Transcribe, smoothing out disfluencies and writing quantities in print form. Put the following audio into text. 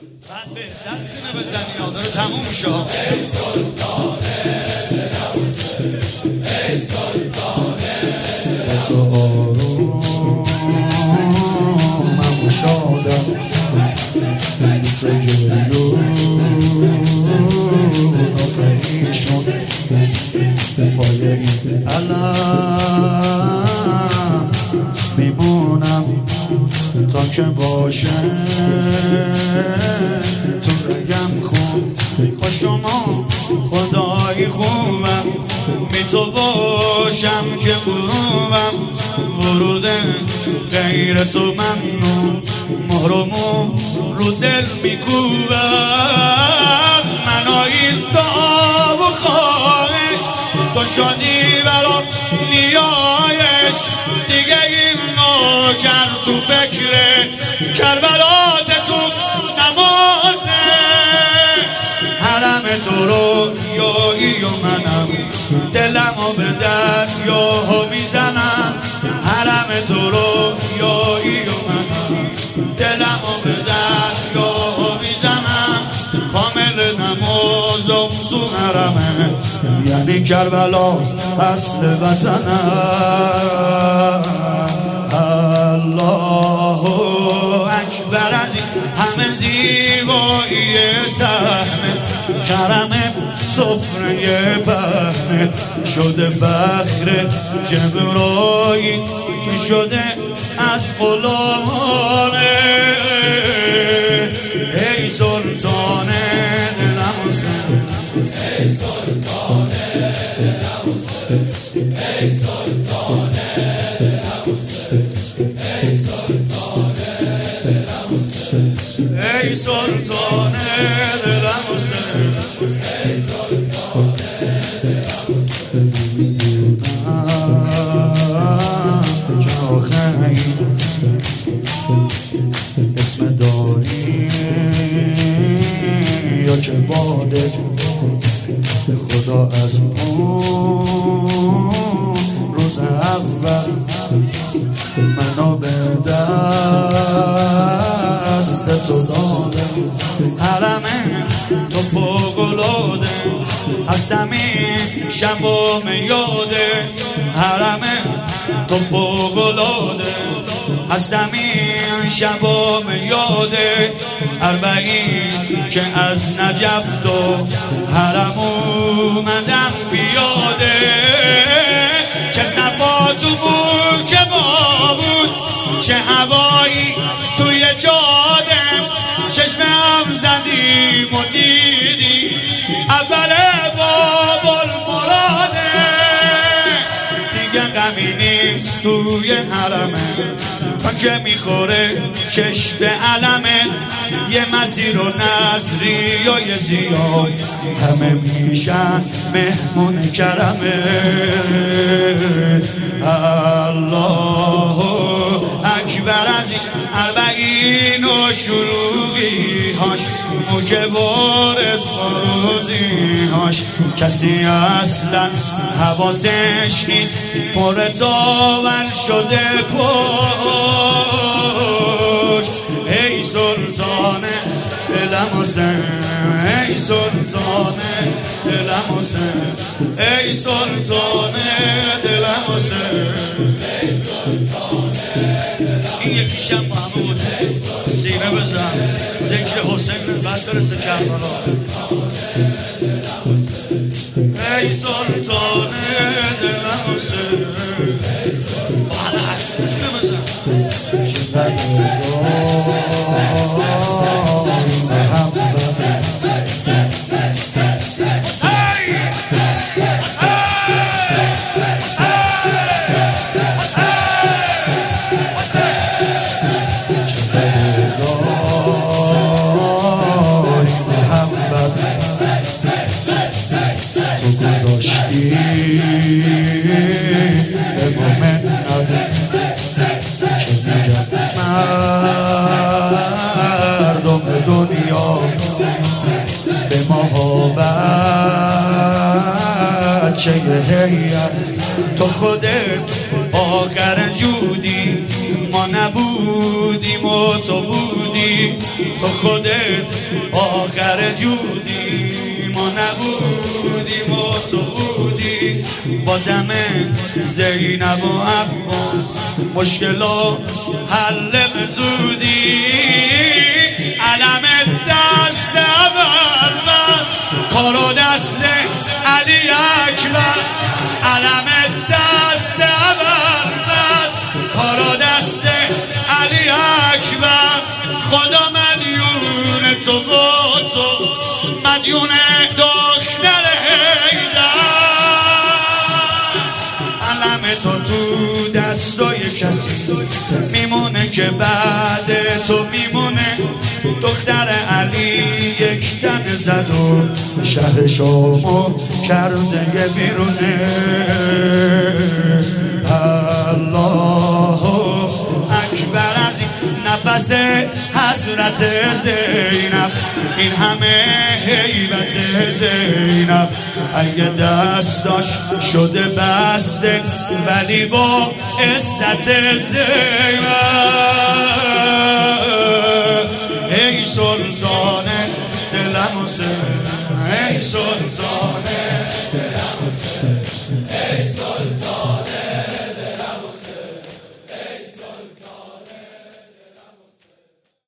بعد بهتر سینه بزنی آداره تموم شد. ای سلطانه ای سلطانه تو آرومم و شادم تو جلو نپریشون پای این علم میمونم تا که باشه تو رگم خوب با شما خدای خوبم بی تو باشم که بروم ورود غیر تو ممنون محرمو رو دل میکوبم منو این دعا و خواهش تو شدی برام نیایش دیگه این نوکر تو فکر کربلات تو نمازه حرم تو رو یایی و منم دلمو به دریاها میزنم حرم تو رو یایی و منم دلمو به دریاها میزنم کامل نمازم تو حرمه یعنی کربلاست اصل وطنم الله اکبر از این همه زیبایی صحنه کرم سفره پهنه شده فخر جبرائیل شده از غلامانه ای سلطانه دلم حسین ای سلطانه دلم حسین ای سلطانه دلم حسین ای سلطانه دلم حسین ای سلطانه دلم حسین ای سلطانه دلم حسین اسم داری یا که باده خدا از اون روز اول منو به دست تو داده حرمه تو فوق‌العاده هستم این شبام یاده حرمه تو فوق‌العاده هستم این شبام یاده اربعین که از نجف تو حرم اومدم پیاده چه صفا تو بود که ما بود چه هوایی توی جاده چشمم زدیم و دیدی اول باب المراده دیگه غمی نیست توی حرمه تا که میخوره چشم به علمه یه مسیر و نظری و یه زیاد همه میشن مهمون کرمه الله اکبر از این اربعین و شروعی هاش موجب و رزق و روزی هاش کسی اصلا حواسش نیست پر تاول شده پشت ای سلطانه دلم حسین ای سلطانه دلم حسین ای سلطانه دلم حسین این یکیشم با همه بود سینه بزن ذکر حسین بعد برسه کربلا ای سلطانه دلم حسین با همه هست سینه بزن مردم دنیا به محبت چه هیئت تو خودت آخر جودی ما نبودیم و تو بودی تو خودت آخر جودی، ما نبودیم و تو بودی. با دم زینب و عباس مشکلات حل به زودی. علم دست اول کارو دست علی اکبر، علم دست اول کارو دست علی اکبر. خدا مدیون تو و تو مدیون دختر حیدر. علم تو دستای کسی میمونه که بعد تو میمونه. دختر علی یک تن زد و شهر شامو کرده بیرونه. الله اکبر از این نفس حضرت زینب، این همه هیبت زینب. اگه دستاش شده بسته ولی با عزت زینب. ای سلطان دلم حسین، ای سلطان دلم حسین، ای سلطان